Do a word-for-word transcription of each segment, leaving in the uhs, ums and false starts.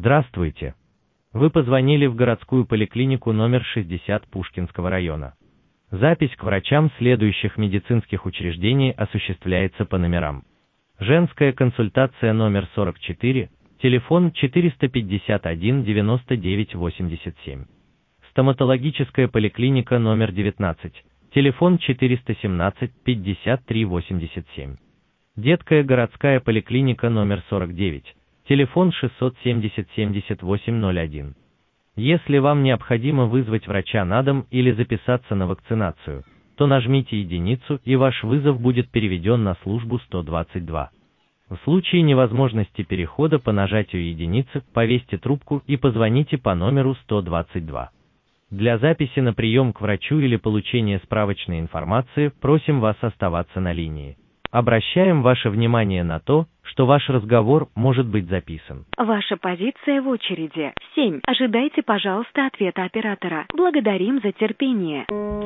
Здравствуйте. Вы позвонили в городскую поликлинику номер шестьдесят Пушкинского района. Запись к врачам следующих медицинских учреждений осуществляется по номерам. Женская консультация номер сорок четыре, телефон четыреста пятьдесят один девяносто девять восемьдесят семь. Стоматологическая поликлиника номер девятнадцать, телефон четыреста семнадцать пятьдесят три восемьдесят семь. Детская городская поликлиника номер сорок девять, телефон шестьсот семьдесят семьдесят восемь ноль один. Если вам необходимо вызвать врача на дом или записаться на вакцинацию, то нажмите единицу и ваш вызов будет переведен на службу сто двадцать два. В случае невозможности перехода по нажатию единицы повесьте трубку и позвоните по номеру сто двадцать два. Для записи на прием к врачу или получения справочной информации просим вас оставаться на линии. Обращаем ваше внимание на то, что ваш разговор может быть записан. Ваша позиция в очереди. семь. Ожидайте, пожалуйста, ответа оператора. Благодарим за терпение.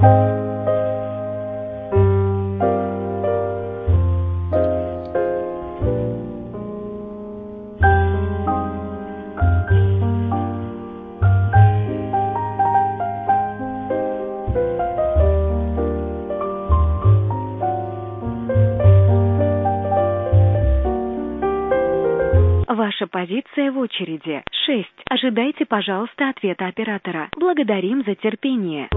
Ваша позиция в очереди. шесть. Ожидайте, пожалуйста, ответа оператора. Благодарим за терпение.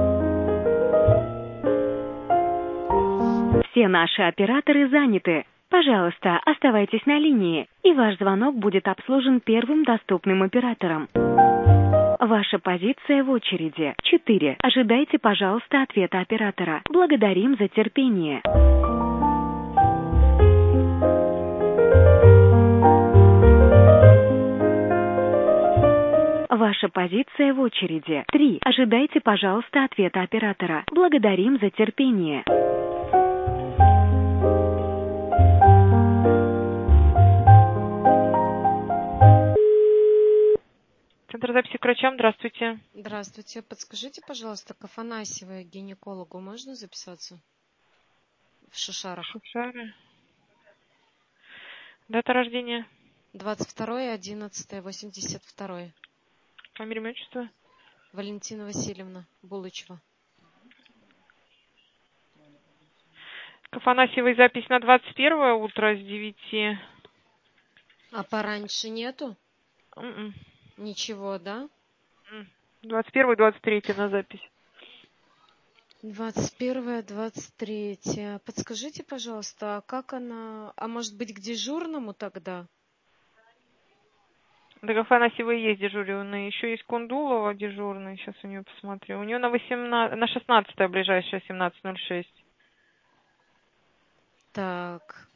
Все наши операторы заняты. Пожалуйста, оставайтесь на линии, и ваш звонок будет обслужен первым доступным оператором. Ваша позиция в очереди. четыре. Ожидайте, пожалуйста, ответа оператора. Благодарим за терпение. Ваша позиция в очереди. три. Ожидайте, пожалуйста, ответа оператора. Благодарим за терпение. Центр записи к врачам, здравствуйте. Здравствуйте. Подскажите, пожалуйста, к Афанасьевой гинекологу можно записаться? В Шишарах. Шишары. Дата рождения? двадцать второе одиннадцатое восемьдесят второе. Фамилия, имя, отчество? Валентина Васильевна Булычева. К Афанасьевой запись на двадцать первое утро с девяти. А пораньше нету? Mm-mm. Ничего, да? двадцать первое двадцать третье на запись. двадцать первое двадцать третье. Подскажите, пожалуйста, а как она... А может быть, к дежурному тогда? Так Афанасьева есть дежурный. Еще есть Кундулова дежурный. Сейчас у нее посмотрю. У нее на восемнадцатое, на шестнадцатое ближайшее, семнадцать ноль шесть. Так.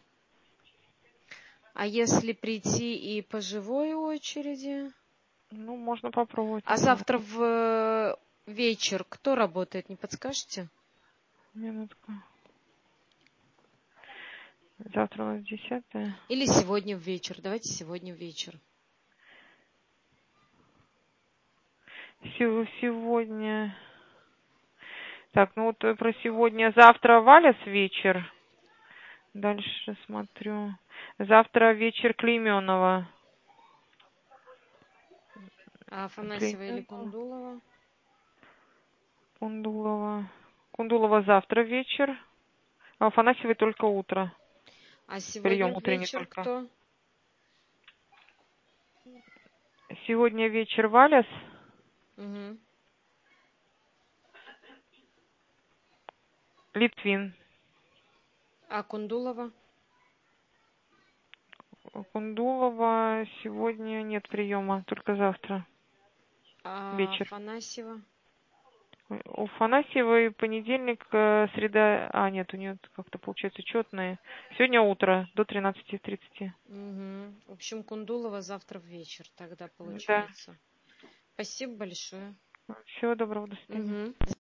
А если прийти и по живой очереди? Ну, можно попробовать. А завтра в вечер кто работает, не подскажете? Минутку. Завтра у нас десятое. Или сегодня в вечер. Давайте сегодня в вечер. Сегодня. Так, ну вот про сегодня. Завтра Валя с вечер. Дальше смотрю. Завтра вечер Клейменова. А Афанасьева или Кундулова? Кундулова. Кундулова завтра вечер. А Афанасьевой только утро. А сегодня Прием утренний вечер только. кто? Сегодня вечер Валяс. Угу. Литвин. А Кундулова? Кундулова сегодня нет приема, только завтра. А вечер. Афанасьева? У Афанасьевой понедельник, среда... А, нет, у нее как-то получается четные. Сегодня утро до тринадцати тридцати. Угу. В общем, Кундулова завтра в вечер тогда получается. Да. Спасибо большое. Всего доброго, до свидания. Угу.